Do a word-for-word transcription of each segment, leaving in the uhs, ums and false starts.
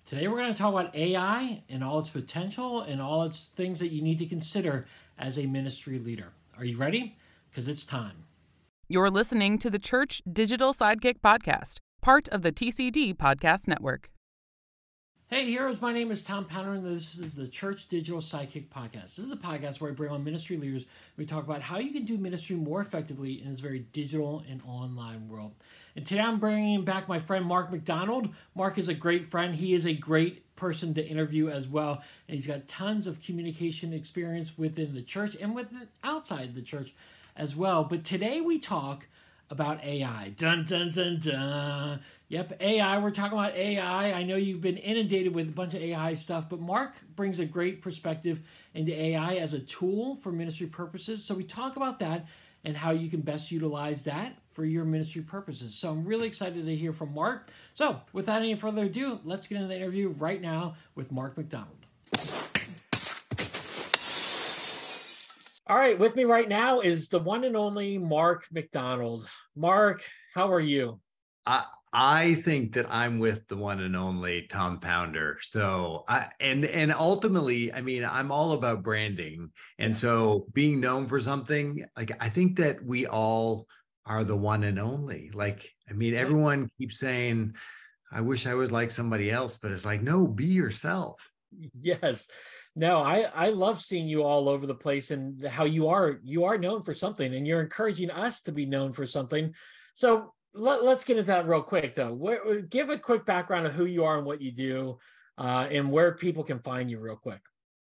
Today we're going to talk about A I and all its potential and all its things that you need to consider as a ministry leader. Are you ready? Because it's time. You're listening to the Church Digital Sidekick Podcast, part of the T C D Podcast Network. Hey heroes, my name is Tom Pounder and this is the Church Digital Sidekick Podcast. This is a podcast where I bring on ministry leaders. We talk about how you can do ministry more effectively in this very digital and online world. And today I'm bringing back my friend Mark McDonald. Mark is a great friend. He is a great person to interview as well. And he's got tons of communication experience within the church and within outside the church as well. But today we talk about A I. Dun, dun, dun, dun. Yep, A I. We're talking about A I. I know you've been inundated with a bunch of A I stuff, but Mark brings a great perspective into A I as a tool for ministry purposes. So we talk about that and how you can best utilize that for your ministry purposes. So I'm really excited to hear from Mark. So without any further ado, let's get into the interview right now with Mark McDonald. All right, with me right now is the one and only Mark McDonald. Mark, how are you? I I think that I'm with the one and only Tom Pounder. So I and and ultimately, I mean, I'm all about branding. And so being known for something, like I think that we all are the one and only. Like, I mean, everyone keeps saying, I wish I was like somebody else, but it's like, no, be yourself. Yes. No, I, I love seeing you all over the place and how you are you are known for something and you're encouraging us to be known for something. So let, let's get into that real quick, though. Where, give a quick background of who you are and what you do uh, and where people can find you real quick.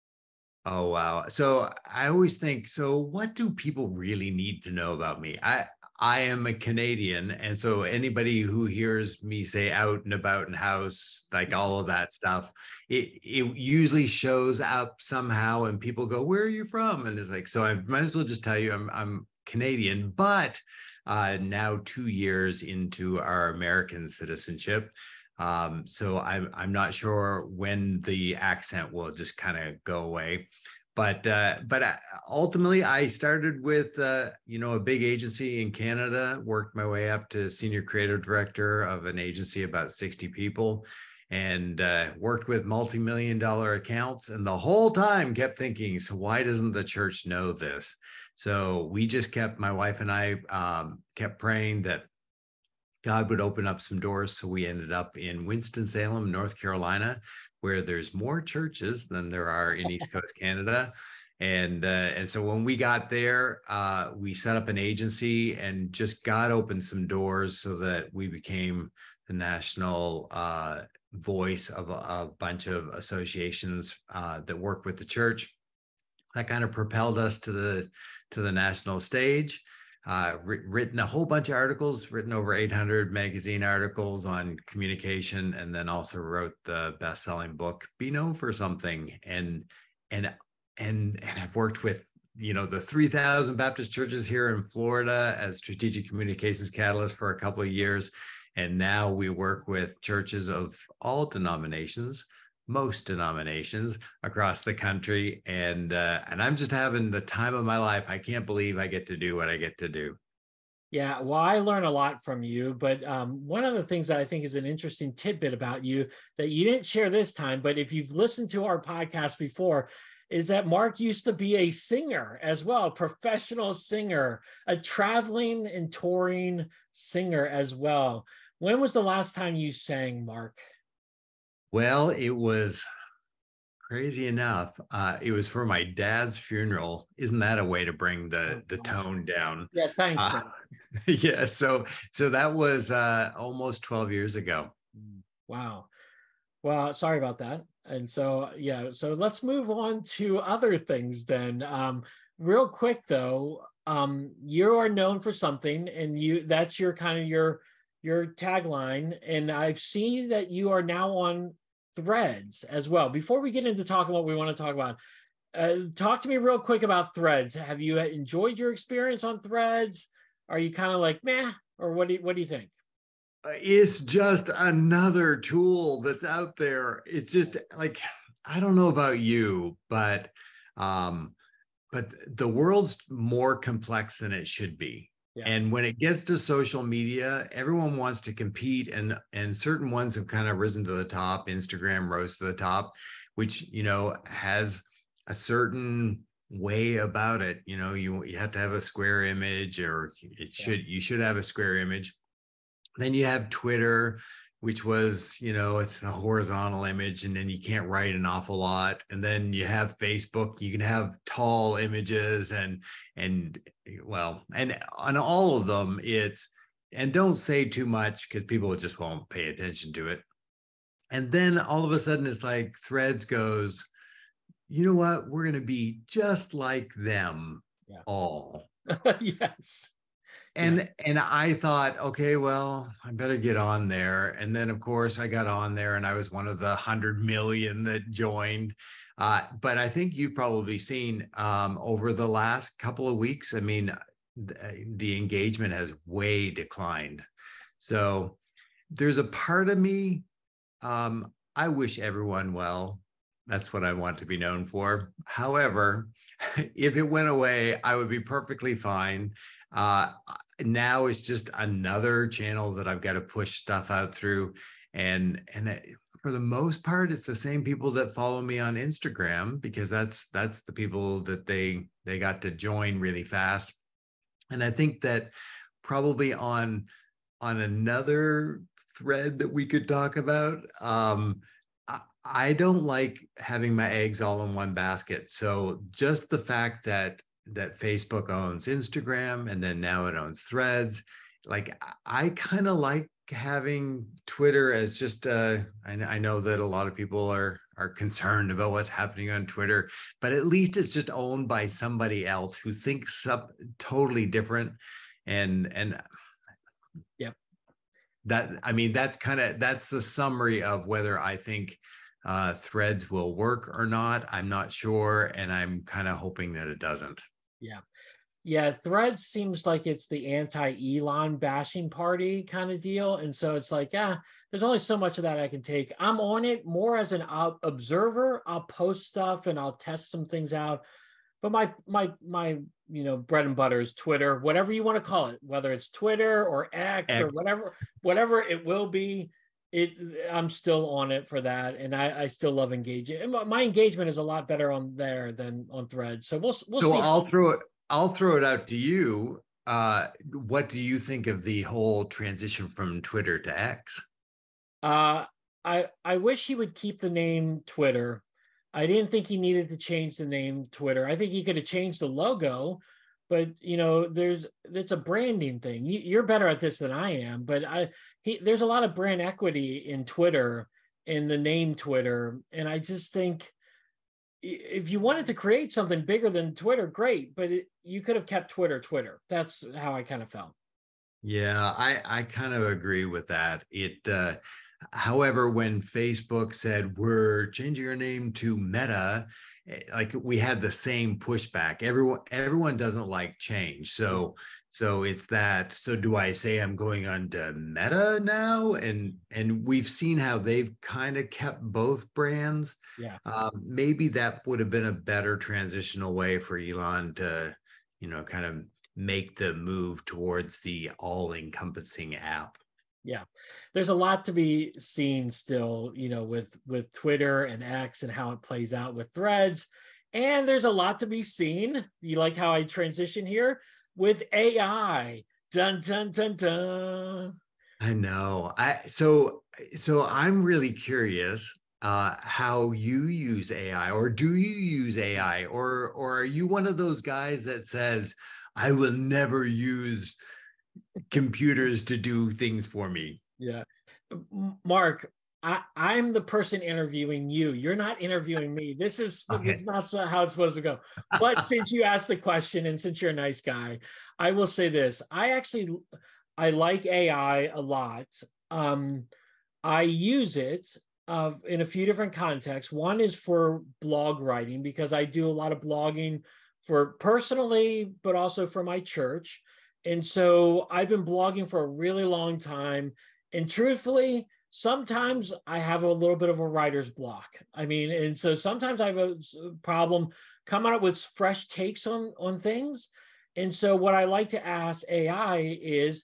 Oh, wow. So I always think, so what do people really need to know about me? I I am a Canadian. And so anybody who hears me say out and about and house, like all of that stuff, it, it usually shows up somehow and people go, where are you from? And it's like, so I might as well just tell you I'm, I'm Canadian, but uh, now two years into our American citizenship. Um, so I'm, I'm not sure when the accent will just kind of go away. But uh, but ultimately, I started with uh, you know a big agency in Canada, worked my way up to senior creative director of an agency about sixty people, and uh, worked with multi-million dollar accounts. And the whole time kept thinking, so why doesn't the church know this? So we just kept, my wife and I um, kept praying that God would open up some doors. So we ended up in Winston-Salem, North Carolina, where there's more churches than there are in East Coast Canada. And uh, and so when we got there, uh, we set up an agency and just God opened some doors so that we became the national uh, voice of a, a bunch of associations uh, that work with the church. That kind of propelled us to the to the national stage. Uh, written a whole bunch of articles, written over eight hundred magazine articles on communication, and then also wrote the best-selling book, Be Known for Something. And and and and I've worked with you know the three thousand Baptist churches here in Florida as strategic communications catalyst for a couple of years, and now we work with churches of all denominations. Most denominations across the country. And uh, and I'm just having the time of my life. I can't believe I get to do what I get to do. Yeah, well, I learn a lot from you, but um, one of the things that I think is an interesting tidbit about you that you didn't share this time, but if you've listened to our podcast before, is that Mark used to be a singer as well, a professional singer, a traveling and touring singer as well. When was the last time you sang, Mark? Well, it was crazy enough. Uh, it was for my dad's funeral. Isn't that a way to bring the Oh, the tone down? yeah, thanks, Uh, man. yeah. So so that was uh, almost twelve years ago. Wow. Well, sorry about that. And so, yeah, so let's move on to other things then. Um, real quick though, um, you are known for something and you that's your kind of your your tagline. And I've seen that you are now on Threads as well. Before we get into talking what we want to talk about, uh, talk to me real quick about Threads. Have you enjoyed your experience on Threads? Are you kind of like, meh, or what do you, what do you think? It's just another tool that's out there. It's just like, I don't know about you, but um, but the world's more complex than it should be. Yeah. And when it gets to social media, everyone wants to compete, and and certain ones have kind of risen to the top. Instagram rose to the top, which, you know, has a certain way about it. You know, you you have to have a square image, or it should yeah. you should have a square image. Then you have Twitter, which was, you know, it's a horizontal image, and then you can't write an awful lot. And then you have Facebook, you can have tall images, and, and well, and on all of them, it's, and don't say too much because people just won't pay attention to it. And then all of a sudden it's like Threads goes, you know what, we're going to be just like them yeah. all. Yes. And yeah. and I thought, okay, well, I better get on there. And then, of course, I got on there, and I was one of the hundred million that joined. Uh, but I think you've probably seen um, over the last couple of weeks, I mean, the, the engagement has way declined. So there's a part of me, um, I wish everyone well. That's what I want to be known for. However, if it went away, I would be perfectly fine. Uh, now it's just another channel that I've got to push stuff out through. And, and it, for the most part, it's the same people that follow me on Instagram, because that's, that's the people that they, they got to join really fast. And I think that probably on, on another thread that we could talk about, um, I, I don't like having my eggs all in one basket. So just the fact that that Facebook owns Instagram, and then now it owns Threads. Like, I kind of like having Twitter as just uh I, I know that a lot of people are are concerned about what's happening on Twitter, but at least it's just owned by somebody else who thinks up totally different. And and yep. That, I mean, that's kind of, that's the summary of whether I think uh, Threads will work or not. I'm not sure. And I'm kind of hoping that it doesn't. Yeah. Yeah. Threads seems like it's the anti-Elon bashing party kind of deal. And so it's like, yeah, there's only so much of that I can take. I'm on it more as an observer. I'll post stuff and I'll test some things out. But my, my, my, you know, bread and butter is Twitter, whatever you want to call it, whether it's Twitter or X, X. or whatever, whatever it will be. It, I'm still on it for that, and I, I still love engaging. And my, my engagement is a lot better on there than on Threads. So we'll we'll so see. I'll throw it. I'll throw it out to you. Uh, what do you think of the whole transition from Twitter to X? Uh, I I wish he would keep the name Twitter. I didn't think he needed to change the name Twitter. I think he could have changed the logo. But, you know, there's, it's a branding thing. You, you're better at this than I am, but I, he, there's a lot of brand equity in Twitter, in the name Twitter. And I just think if you wanted to create something bigger than Twitter, great, but it, you could have kept Twitter, Twitter. That's how I kind of felt. Yeah, I, I kind of agree with that. It, uh, however, when Facebook said, we're changing our name to Meta, like, we had the same pushback. Everyone, everyone doesn't like change. So, so it's that, so do I say I'm going on to Meta now? And, and we've seen how they've kind of kept both brands. Yeah. Um, maybe that would have been a better transitional way for Elon to, you know, kind of make the move towards the all-encompassing app. Yeah, there's a lot to be seen still, you know, with with Twitter and X and how it plays out with Threads. And there's a lot to be seen. You like how I transition here with A I. Dun dun dun dun. I know. I so so I'm really curious uh how you use A I, or do you use A I, or or are you one of those guys that says, I will never use computers to do things for me? Yeah. Mark, I, I'm the person interviewing you. You're not interviewing me. This is, okay. This is not so how it's supposed to go. But since you asked the question, and since you're a nice guy, I will say this. I actually, I like A I a lot. Um, I use it uh, in a few different contexts. One is for blog writing, because I do a lot of blogging for personally, but also for my church. And so I've been blogging for a really long time. And truthfully, sometimes I have a little bit of a writer's block. I mean, and so sometimes I have a problem coming up with fresh takes on, on things. And so what I like to ask A I is,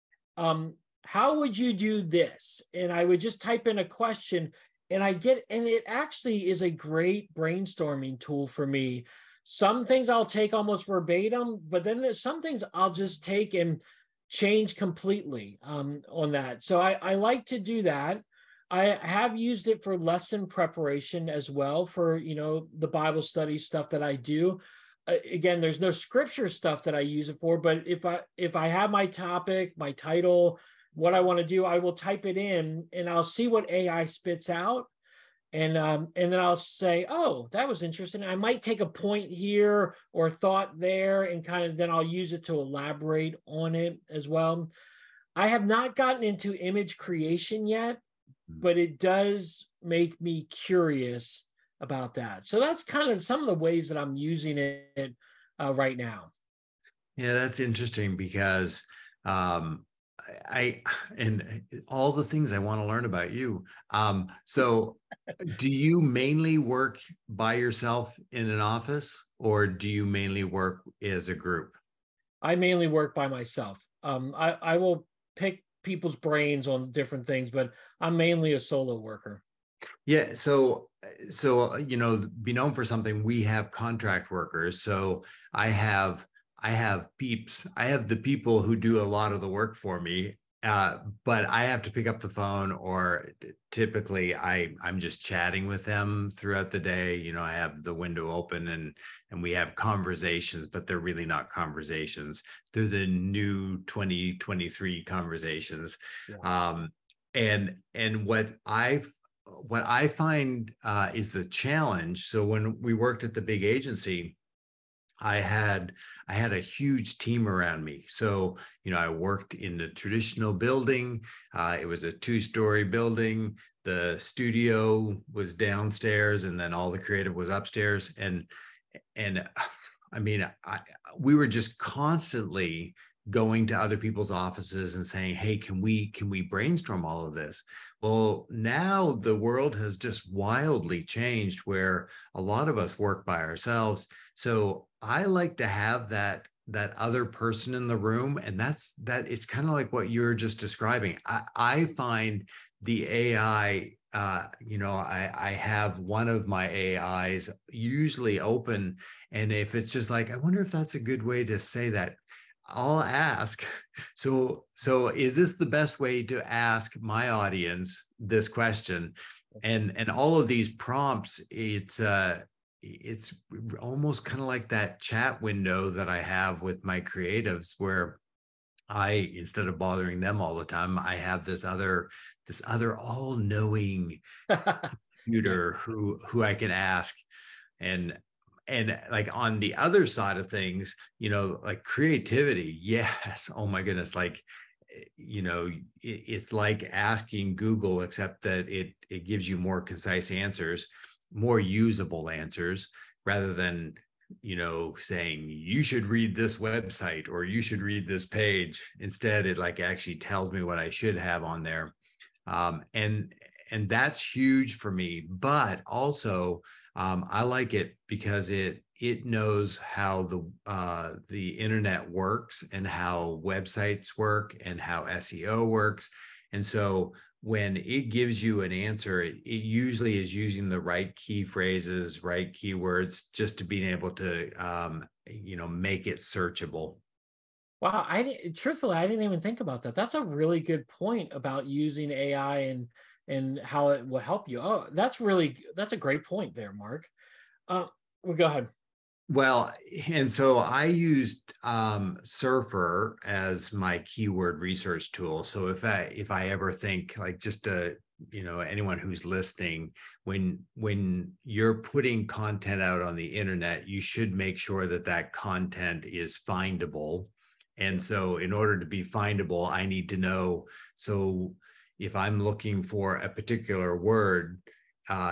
um, how would you do this? And I would just type in a question and I get, and it actually is a great brainstorming tool for me. Some things I'll take almost verbatim, but then there's some things I'll just take and change completely um, on that. So I, I like to do that. I have used it for lesson preparation as well for, you know, the Bible study stuff that I do. Uh, again, there's no scripture stuff that I use it for, but if I if I have my topic, my title, what I want to do, I will type it in and I'll see what A I spits out. And um, and then I'll say, oh, that was interesting. I might take a point here or thought there and kind of then I'll use it to elaborate on it as well. I have not gotten into image creation yet, but it does make me curious about that. So that's kind of some of the ways that I'm using it uh, right now. Yeah, that's interesting because um, I, and all the things I want to learn about you. Um, so do you mainly work by yourself in an office or do you mainly work as a group? I mainly work by myself. Um, I, I will pick people's brains on different things, but I'm mainly a solo worker. Yeah. So, so, you know, be known for something, we have contract workers. So I have, I have peeps. I have the people who do a lot of the work for me. Uh, but I have to pick up the phone or typically I, I'm just chatting with them throughout the day. You know, I have the window open and, and we have conversations, but they're really not conversations. They're the new twenty twenty-three conversations. Yeah. Um, and, and what I've, what I find uh, is the challenge. So when we worked at the big agency, I had I had a huge team around me. So, you know, I worked in the traditional building. Uh, it was a two-story building. The studio was downstairs, and then all the creative was upstairs. And and I mean, I, we were just constantly going to other people's offices and saying, "Hey, can we can we brainstorm all of this?" Well, now the world has just wildly changed, where a lot of us work by ourselves. So I like to have that that other person in the room, and that's that. It's kind of like what you're just describing. I, I find the A I. Uh, you know, I I have one of my A Is usually open, and if it's just like, I wonder if that's a good way to say that, I'll ask. So so is this the best way to ask my audience this question? And and all of these prompts, it's uh it's almost kind of like that chat window that I have with my creatives, where I, instead of bothering them all the time, I have this other this other all-knowing computer who who I can ask. And and like on the other side of things, you know, like creativity, yes, oh my goodness, like, you know, it, it's like asking Google, except that it it gives you more concise answers, more usable answers, rather than, you know, saying you should read this website or you should read this page. Instead, it like actually tells me what I should have on there. Um, and and that's huge for me. But also, um, I like it because it it knows how the uh, the internet works and how websites work and how S E O works. And so when it gives you an answer, it, it usually is using the right key phrases, right keywords, just to being able to, um, you know, make it searchable. Wow, I didn't, truthfully, I didn't even think about that. That's a really good point about using A I and and how it will help you. Oh, that's really that's a great point there, Mark. Uh, well, go ahead. Well, and so I used um, Surfer as my keyword research tool. So if I if I ever think, like, just a, you know, anyone who's listening, when when you're putting content out on the internet, you should make sure that that content is findable. And so in order to be findable, I need to know. So if I'm looking for a particular word, uh,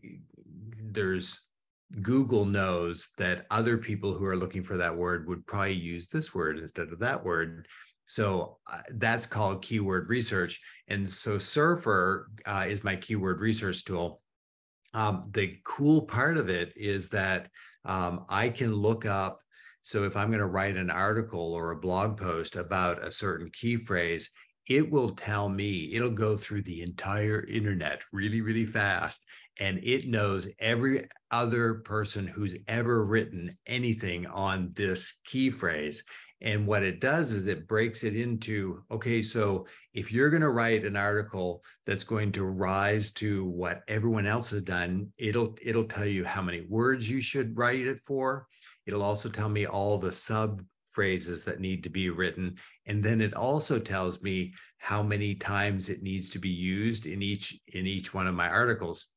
there's Google knows that other people who are looking for that word would probably use this word instead of that word. So uh, that's called keyword research. And so Surfer uh, is my keyword research tool. Um, the cool part of it is that um, I can look up, So if I'm going to write an article or a blog post about a certain key phrase, it will tell me, it'll go through the entire internet really, really fast. And it knows every other person who's ever written anything on this key phrase. And what it does is it breaks it into, okay, so if you're going to write an article that's going to rise to what everyone else has done, it'll it'll tell you how many words you should write it for. It'll also tell me all the sub phrases that need to be written. And then it also tells me how many times it needs to be used in each in each one of my articles.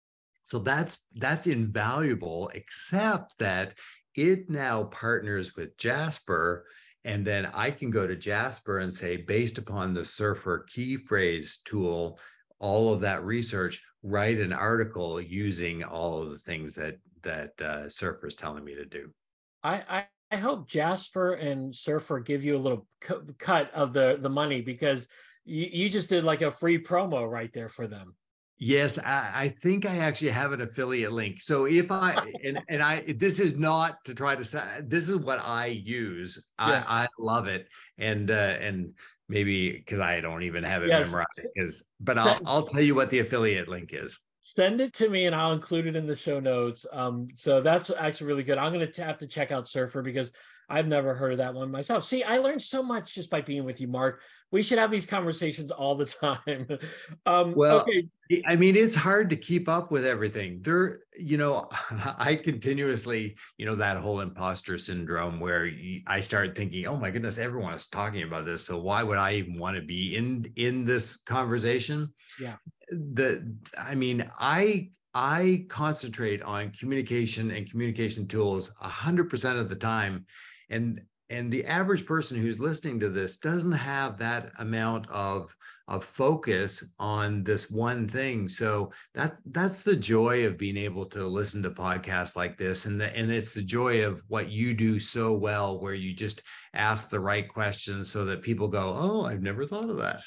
So that's that's invaluable, except that it now partners with Jasper. And then I can go to Jasper and say, based upon the Surfer key phrase tool, all of that research, write an article using all of the things that that uh, Surfer is telling me to do. I, I I hope Jasper and Surfer give you a little cu- cut of the the money, because you, you just did like a free promo right there for them. Yes, I, I think I actually have an affiliate link. So if I and and I this is not to try to say, this is what I use. Yeah. I I love it, and uh, and maybe because I don't even have it Yes. memorized. Because but I'll I'll tell you what the affiliate link is. Send it to me and I'll include it in the show notes. Um, so that's actually really good. I'm going to have to check out Surfer because I've never heard of that one myself. See, I learned so much just by being with you, Mark. We should have these conversations all the time. um, well, okay. I mean, it's hard to keep up with everything. There, you know, I continuously, you know, that whole imposter syndrome where you, I start thinking, oh my goodness, everyone is talking about this. So why would I even want to be in in this conversation? Yeah. The, I mean, I I concentrate on communication and communication tools a hundred percent of the time, and and the average person who's listening to this doesn't have that amount of of focus on this one thing. So that's that's the joy of being able to listen to podcasts like this, and the, and it's the joy of what you do so well, where you just ask the right questions so that people go, oh, I've never thought of that.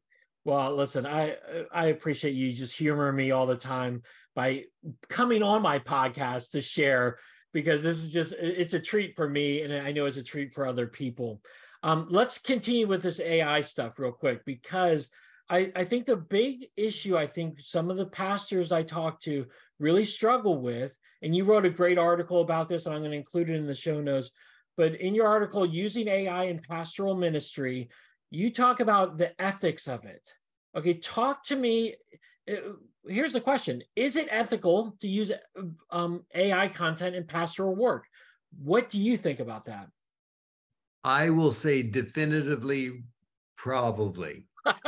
Well, listen, I I appreciate you just humoring me all the time by coming on my podcast to share, because this is just, it's a treat for me, and I know it's a treat for other people. Um, let's continue with this A I stuff real quick, because I, I think the big issue I think some of the pastors I talk to really struggle with, and you wrote a great article about this, and I'm going to include it in the show notes, but in your article, Using A I in Pastoral Ministry, you talk about the ethics of it. Okay, talk to me. Here's the question. Is it ethical to use um, A I content in pastoral work? What do you think about that? I will say definitively, probably.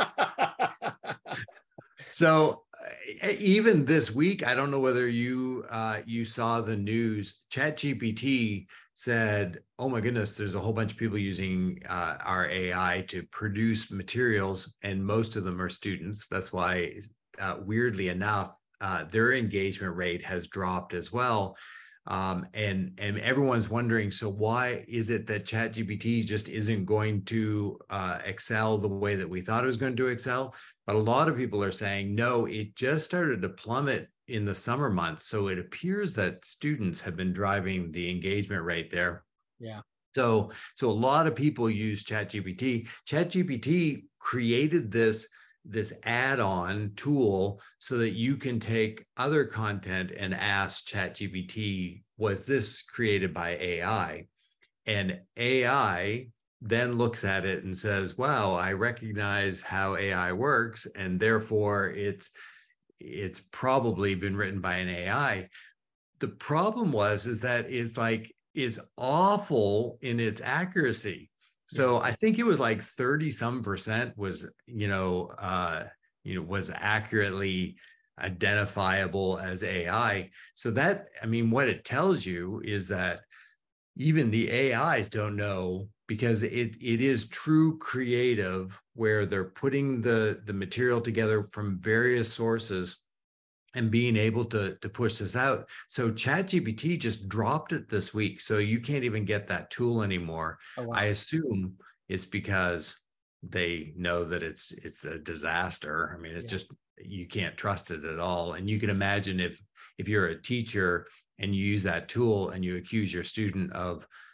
So even this week, I don't know whether you uh, you saw the news, ChatGPT said, oh my goodness, there's a whole bunch of people using uh, our A I to produce materials, and most of them are students. That's why, uh, weirdly enough, uh, their engagement rate has dropped as well. Um, and, and everyone's wondering, so why is it that ChatGPT just isn't going to uh, excel the way that we thought it was going to excel? But a lot of people are saying, no, it just started to plummet in the summer months. So it appears that students have been driving the engagement rate there. Yeah. So, so a lot of people use ChatGPT. ChatGPT created this, this add-on tool so that you can take other content and ask ChatGPT, was this created by A I? And A I then looks at it and says, wow, I recognize how A I works, and therefore it's it's probably been written by an A I. The problem was is that it's like it's awful in its accuracy. So I think it was like thirty some percent was, you know, uh, you know, was accurately identifiable as A I. So that, I mean, what it tells you is that even the A Is don't know, because it it is true creative, where they're putting the the material together from various sources and being able to to push this out. So ChatGPT just dropped it this week, so you can't even get that tool anymore. Oh, wow. I assume it's because they know that it's it's a disaster. I mean, it's yeah. just, you can't trust it at all. And you can imagine if if you're a teacher and you use that tool and you accuse your student of,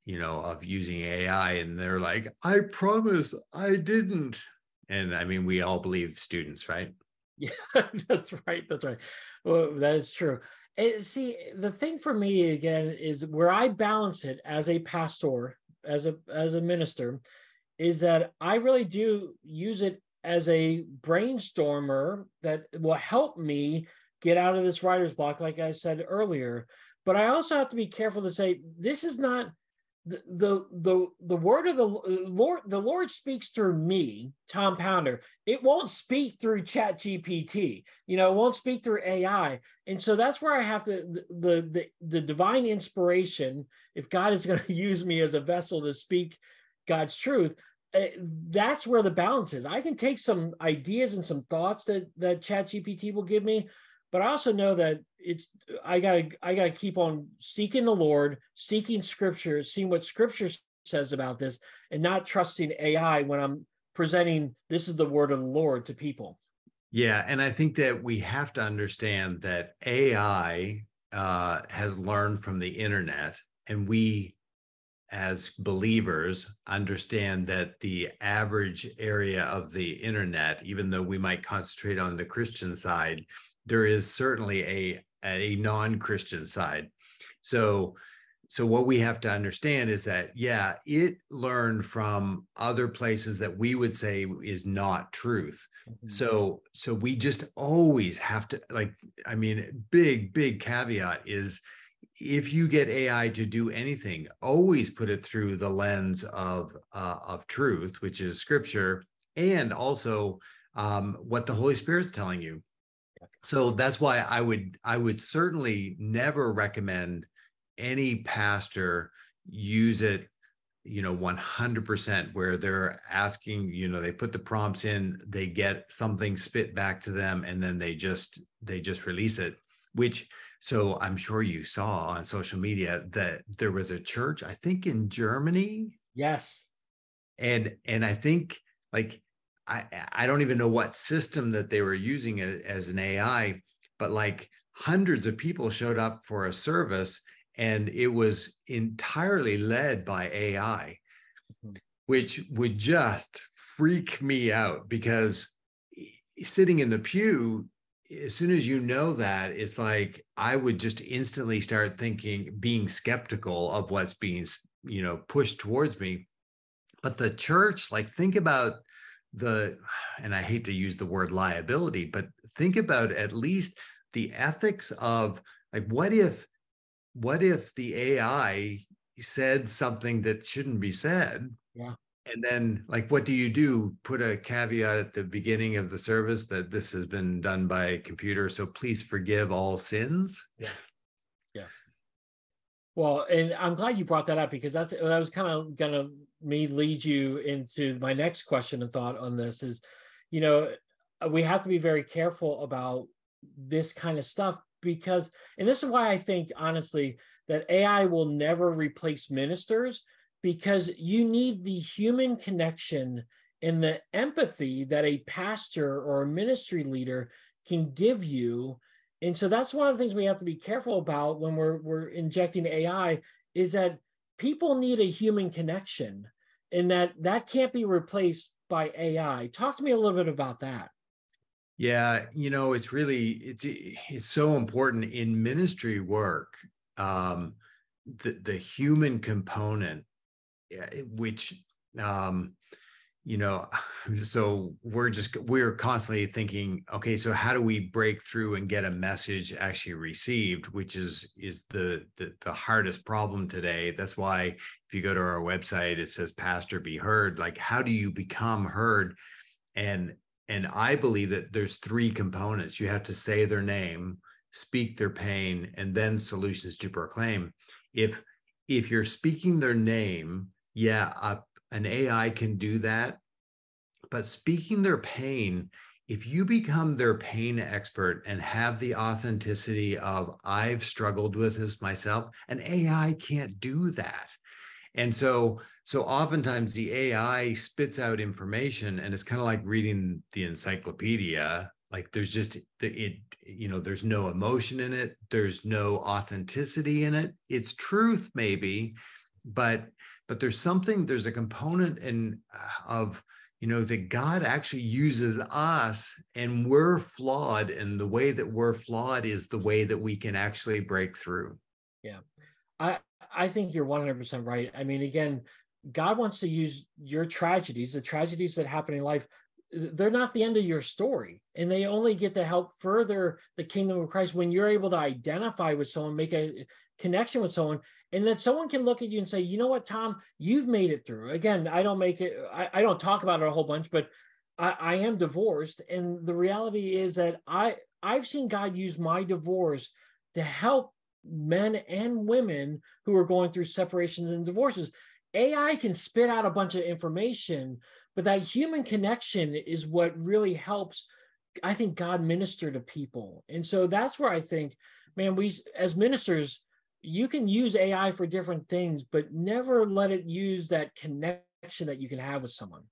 you know, of using A I, and they're like, I promise I didn't. And I mean, we all believe students, right? Yeah, that's right. That's right. Well, that is true. And see, the thing for me again is where I balance it as a pastor, as a as a minister, is that I really do use it as a brainstormer that will help me get out of this writer's block, like I said earlier. But I also have to be careful to say this is not the the the, the word of the Lord. The Lord speaks through me, Tom Pounder. It won't speak through Chat G P T. You know, it won't speak through A I. And so that's where I have to the the the, the divine inspiration. If God is going to use me as a vessel to speak God's truth, uh, that's where the balance is. I can take some ideas and some thoughts that that Chat G P T will give me, but I also know that it's I gotta I gotta keep on seeking the Lord, seeking Scripture, seeing what Scripture says about this, and not trusting A I when I'm presenting this is the word of the Lord to people. Yeah, and I think that we have to understand that A I uh, has learned from the internet, and we as believers understand that the average area of the internet, even though we might concentrate on the Christian side, there is certainly a, a non-Christian side. So, so what we have to understand is that, yeah, it learned from other places that we would say is not truth. Mm-hmm. So, so we just always have to, like, I mean, big, big caveat is, if you get A I to do anything, always put it through the lens of uh, of truth, which is Scripture, and also um, what the Holy Spirit's telling you. So that's why I would I would certainly never recommend any pastor use it, you know, one hundred percent, where they're asking, you know, they put the prompts in, they get something spit back to them, and then they just they just release it, which. So I'm sure you saw on social media that there was a church, I think in Germany. Yes. And and I think like I I don't even know what system that they were using as an A I, but like hundreds of people showed up for a service, and it was entirely led by A I, mm-hmm. which would just freak me out, because sitting in the pew, as soon as you know that, it's like I would just instantly start thinking, being skeptical of what's being, you know, pushed towards me. But the church, like, think about the, and I hate to use the word liability, but think about at least the ethics of, like, what if, what if the A I said something that shouldn't be said? Yeah. And then, like, what do you do? Put a caveat at the beginning of the service that this has been done by a computer, so please forgive all sins. Yeah, yeah. Well, and I'm glad you brought that up, because that's that was kind of gonna me lead you into my next question and thought on this is, you know, we have to be very careful about this kind of stuff, because, and this is why I think honestly that A I will never replace ministers, because you need the human connection and the empathy that a pastor or a ministry leader can give you. And so that's one of the things we have to be careful about when we're we're injecting A I, is that people need a human connection, and that that can't be replaced by A I. Talk to me a little bit about that. Yeah, you know, it's really, it's it's so important in ministry work, um, the, the human component, which, um, you know, so we're just, we're constantly thinking, okay, so how do we break through and get a message actually received, which is, is the, the, the hardest problem today. That's why if you go to our website, it says, Pastor Be Heard. Like, how do you become heard? And, and I believe that there's three components. You have to say their name, speak their pain, and then solutions to proclaim. If, if you're speaking their name, yeah, uh, an A I can do that. But speaking their pain, if you become their pain expert and have the authenticity of, I've struggled with this myself, an A I can't do that. And so, so oftentimes the A I spits out information, and it's kind of like reading the encyclopedia. Like, there's just, it, you know, there's no emotion in it. There's no authenticity in it. It's truth maybe, but but there's something, there's a component in of, you know, that God actually uses us, and we're flawed, and the way that we're flawed is the way that we can actually break through. Yeah. I I think you're one hundred percent right. I mean, again, God wants to use your tragedies, the tragedies that happen in life. They're not the end of your story, and they only get to help further the kingdom of Christ when you're able to identify with someone, make a connection with someone, and that someone can look at you and say, you know what, Tom, you've made it through. Again, I don't make it, I, I don't talk about it a whole bunch, but I, I am divorced. And the reality is that I, I've seen God use my divorce to help men and women who are going through separations and divorces. A I can spit out a bunch of information, but that human connection is what really helps, I think, God minister to people. And so that's where I think, man, we as ministers, you can use A I for different things, but never let it use that connection that you can have with someone.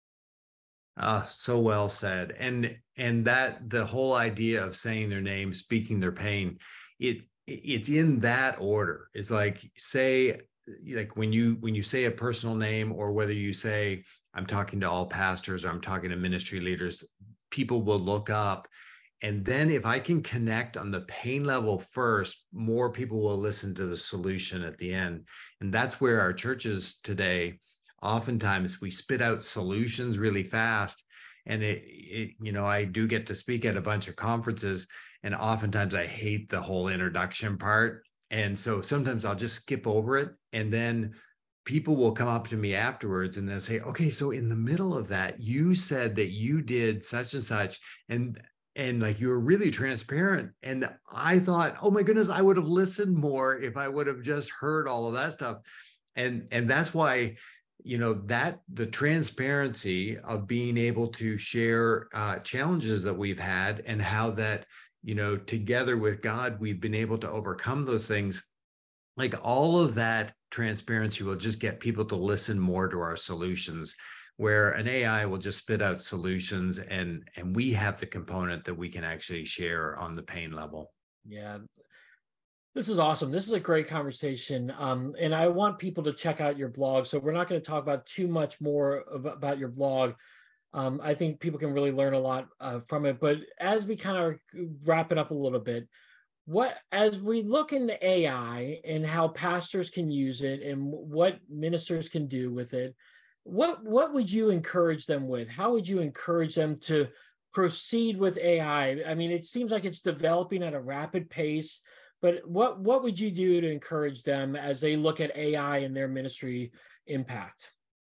Uh, so well said. And and that the whole idea of saying their name, speaking their pain, it it's in that order. It's like, say, like when you when you say a personal name, or whether you say, I'm talking to all pastors, or I'm talking to ministry leaders, people will look up. And then if I can connect on the pain level first, more people will listen to the solution at the end. And that's where our churches today, oftentimes we spit out solutions really fast. And it, it, you know, I do get to speak at a bunch of conferences, and oftentimes I hate the whole introduction part. And so sometimes I'll just skip over it. And then people will come up to me afterwards and they'll say, okay, so in the middle of that, you said that you did such and such, and and like you were really transparent. And I thought, oh my goodness, I would have listened more if I would have just heard all of that stuff. And and that's why, you know, that the transparency of being able to share uh, challenges that we've had, and how that, you know, together with God, we've been able to overcome those things. Like all of that transparency will just get people to listen more to our solutions, where an A I will just spit out solutions, and and we have the component that we can actually share on the pain level. Yeah. This is awesome. This is a great conversation. Um, and I want people to check out your blog. So we're not going to talk about too much more about, about your blog. Um, I think people can really learn a lot uh, from it. But as we kind of wrap it up a little bit, what, as we look into A I and how pastors can use it and what ministers can do with it, what what would you encourage them with? How would you encourage them to proceed with A I? I mean, it seems like it's developing at a rapid pace, but what what would you do to encourage them as they look at A I and their ministry impact?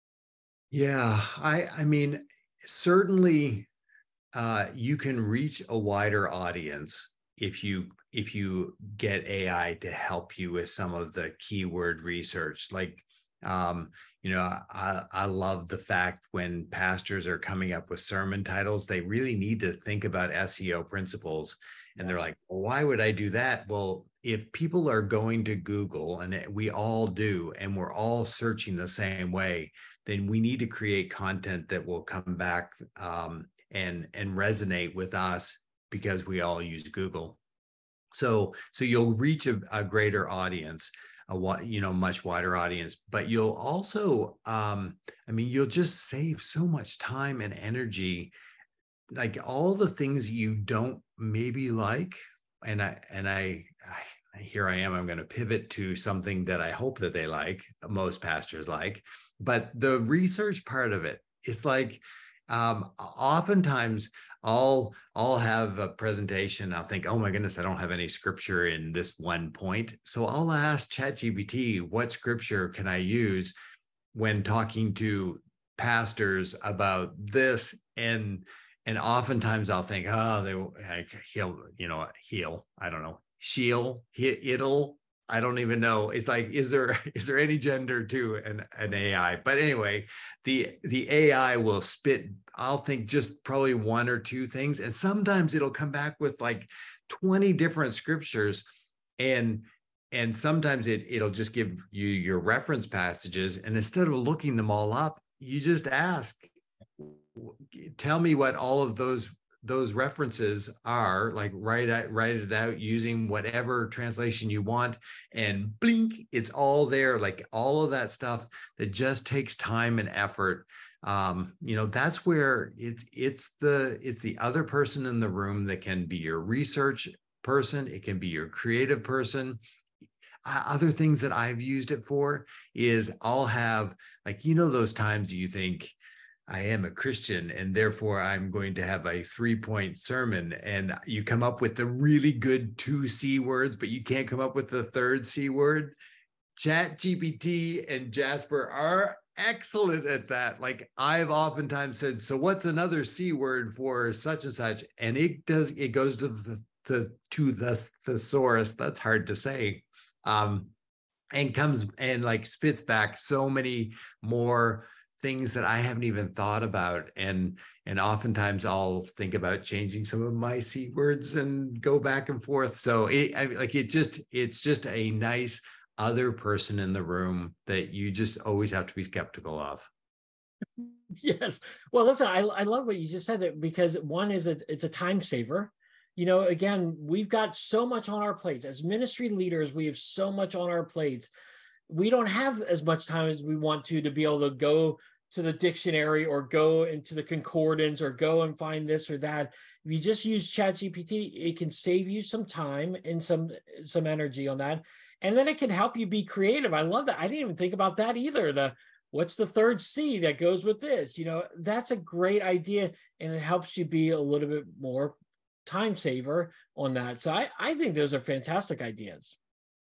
Yeah, I I mean, certainly uh, you can reach a wider audience if you if you get A I to help you with some of the keyword research. Like, um, you know, I, I love the fact when pastors are coming up with sermon titles, they really need to think about S E O principles. And yes. They're like, well, why would I do that? Well, if people are going to Google, and we all do, and we're all searching the same way, then we need to create content that will come back um, and, and resonate with us, because we all use Google. So, so you'll reach a, a greater audience, a you know, much wider audience, but you'll also, um, I mean, you'll just save so much time and energy, like all the things you don't maybe like. And I, and I, I here I am, I'm going to pivot to something that I hope that they like, most pastors like, but the research part of it, it's like, um, oftentimes I'll I'll have a presentation. I'll think, oh my goodness, I don't have any scripture in this one point. So I'll ask ChatGPT, what scripture can I use when talking to pastors about this? And and oftentimes I'll think, oh, they like, he'll, you know, he'll, I don't know, she'll, he, it'll, I don't even know. It's like, is there is there any gender to an, an A I? But anyway, the the A I will spit, I'll think just probably one or two things. And sometimes it'll come back with like twenty different scriptures. And and sometimes it, it'll just give you your reference passages. And instead of looking them all up, you just ask, tell me what all of those those references are, like write it, write it out using whatever translation you want, and blink, it's all there. Like all of that stuff that just takes time and effort. Um, you know, that's where it's it's the it's the other person in the room that can be your research person. It can be your creative person. Uh, other things that I've used it for is I'll have, like, you know, those times you think, I am a Christian and therefore I'm going to have a three-point sermon, and you come up with the really good two C words, but you can't come up with the third C word. ChatGPT and Jasper are excellent at that. Like I've oftentimes said, so what's another C word for such and such? And it does, it goes to the, the to the thesaurus. That's hard to say. Um, and comes and like spits back so many more things that I haven't even thought about. And, and oftentimes I'll think about changing some of my C words and go back and forth. So it, I mean, like, it just, it's just a nice other person in the room that you just always have to be skeptical of. Yes. Well, listen, I, I love what you just said, that because one is a, it's a time saver. You know, again, we've got so much on our plates as ministry leaders. We have so much on our plates. We don't have as much time as we want to, to be able to go to the dictionary or go into the concordance or go and find this or that. If you just use ChatGPT, it can save you some time and some, some energy on that. And then it can help you be creative. I love that. I didn't even think about that either. The what's the third C that goes with this? You know, that's a great idea. And it helps you be a little bit more time saver on that. So I, I think those are fantastic ideas.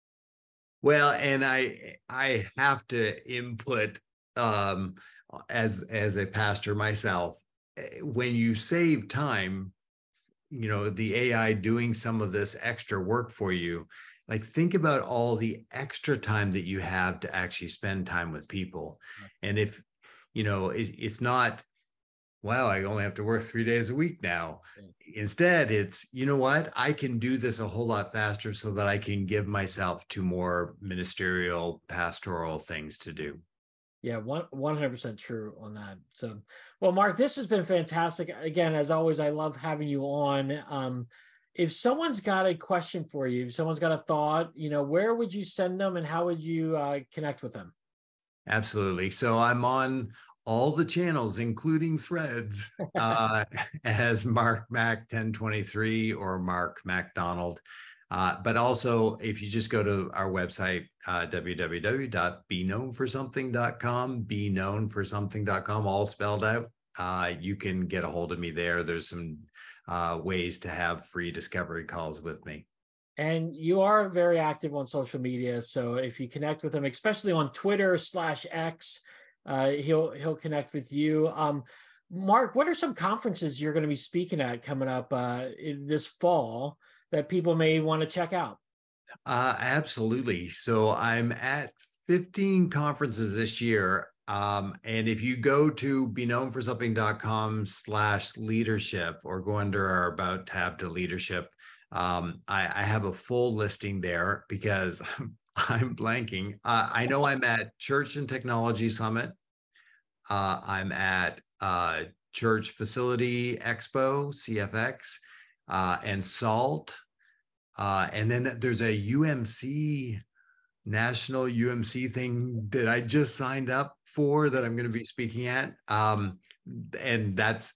Well, and I I have to input um, as as a pastor myself. When you save time, you know, the A I doing some of this extra work for you, like think about all the extra time that you have to actually spend time with people. And if, you know, it's, it's not, wow, I only have to work three days a week now. Instead, it's, you know what, I can do this a whole lot faster so that I can give myself to more ministerial, pastoral things to do. Yeah, one, 100% true on that. So, well, Mark, this has been fantastic. Again, as always, I love having you on. Um, if someone's got a question for you, if someone's got a thought, you know, where would you send them and how would you uh, connect with them? Absolutely. So I'm on all the channels, including Threads, uh, as Mark Mac ten twenty-three or Mark MacDonald. Uh, but also, if you just go to our website, uh, w w w dot be known for something dot com, be known for something dot com, all spelled out, uh, you can get a hold of me there. There's some uh, ways to have free discovery calls with me. And you are very active on social media. So if you connect with him, especially on Twitter slash X, uh, he'll he'll connect with you. Um, Mark, what are some conferences you're going to be speaking at coming up uh, in this fall that people may want to check out? Uh, absolutely. So I'm at fifteen conferences this year. Um, and if you go to be known for something dot com slash leadership or go under our About tab to leadership, um, I, I have a full listing there because I'm blanking. Uh, I know I'm at Church and Technology Summit. Uh, I'm at uh, Church Facility Expo, C F X, uh, and SALT. Uh, and then there's a U M C, national U M C thing that I just signed up for that I'm going to be speaking at. Um, and that's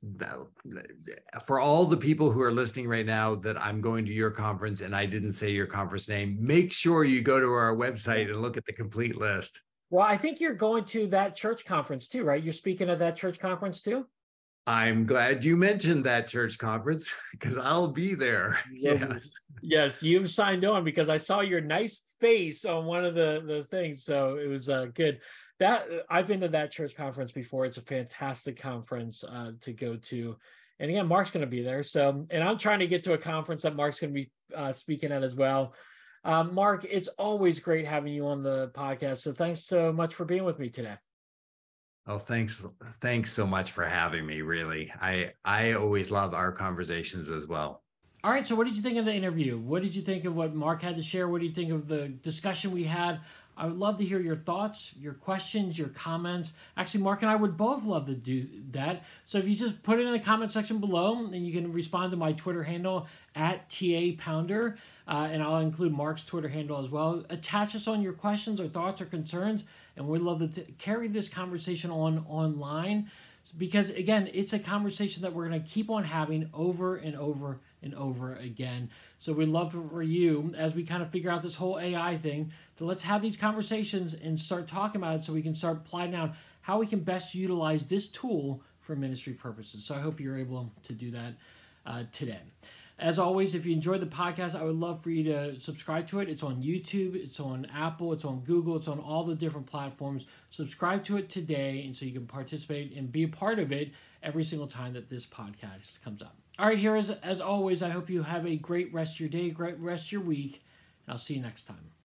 for all the people who are listening right now that I'm going to your conference and I didn't say your conference name, make sure you go to our website and look at the complete list. Well, I think you're going to that church conference too, right? You're speaking at that church conference too? I'm glad you mentioned that church conference because I'll be there. Yes. Yes, you've signed on because I saw your nice face on one of the, the things. So it was uh, good. That I've been to that church conference before. It's a fantastic conference uh, to go to. And again, Mark's going to be there. So, and I'm trying to get to a conference that Mark's going to be uh, speaking at as well. Um, Mark, it's always great having you on the podcast. So thanks so much for being with me today. Oh, thanks. Thanks so much for having me. Really. I, I always love our conversations as well. All right. So what did you think of the interview? What did you think of what Mark had to share? What do you think of the discussion we had? I would love to hear your thoughts, your questions, your comments. Actually, Mark and I would both love to do that. So if you just put it in the comment section below, and you can respond to my Twitter handle at T A Pounder, uh, and I'll include Mark's Twitter handle as well. Attach us on your questions or thoughts or concerns, and we'd love to t- carry this conversation on online. Because again, it's a conversation that we're going to keep on having over and over and over again. So we'd love for you, as we kind of figure out this whole A I thing, to let's have these conversations and start talking about it so we can start plotting out how we can best utilize this tool for ministry purposes. So I hope you're able to do that uh, today. As always, if you enjoyed the podcast, I would love for you to subscribe to it. It's on YouTube, it's on Apple, it's on Google, it's on all the different platforms. Subscribe to it today, and so you can participate and be a part of it every single time that this podcast comes up. All right, heroes, as always, I hope you have a great rest of your day, great rest of your week, and I'll see you next time.